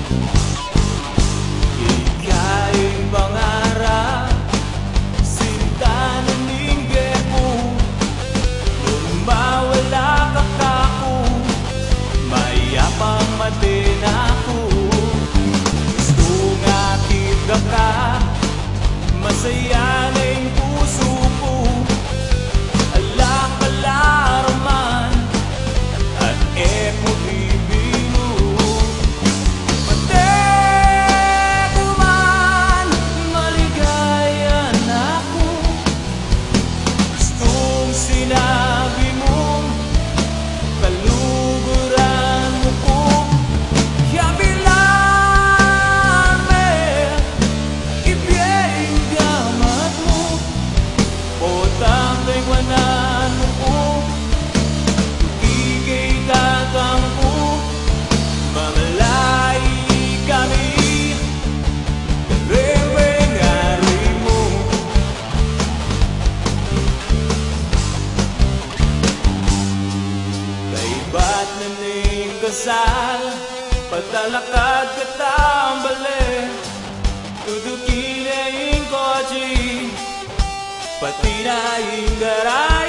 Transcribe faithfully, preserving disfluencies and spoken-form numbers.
Ika'y pangarap, sinta ng lingge ko. Nung mawala ka kako, mayapang matin ako. Gustong akita ka, masaya na yung puso ko. Alak-alaraman at eko bibino. Pati ko man maligaya na ako. Gustong sinabi mo, kaluguran mo ko. Kaya bilame, ibigay gamat mo. O tambay wanan mo ko, ikikay tatang ko. Mamalay kami, karemengari mo. Kay ba't na ning kasal, patalakad ka tambali. Tudukin na yung kotse, pati na yung garage.